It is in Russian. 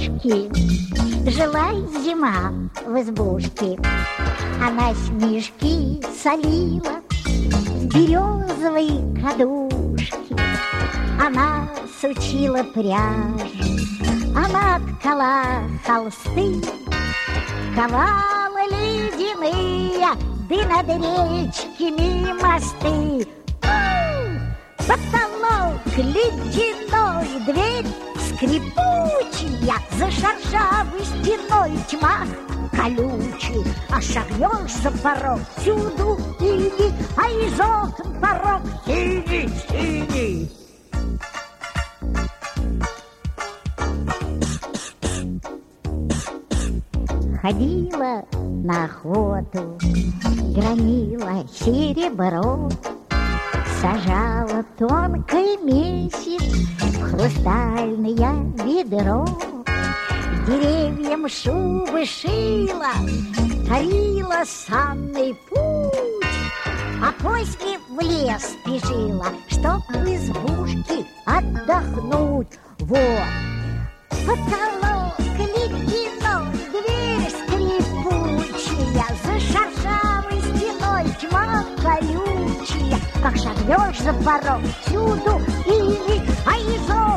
Зимушки, жила зима в избушке. Она снежки солила в березовой кадушке. Она сучила пряжу, она ткала холсты, ковала ледяные, да над речками мосты. Потолок ледяной, дверь скрипучая, за шершавой стеной тьма колючий. А шагнешь за порог, всюду иней, а из окон порог синий. Ходила на охоту, громила серебро, сажала тонкий месяц в хрустальное ведро. Деревьям шубы шила, тарила санный путь, а после в лес спешила, чтоб в избушке отдохнуть. Вот потолок ледяной, дверь скрипучая, за шершавой стеной тьма колючая. Как шагнешь за порог, всюду иней, а из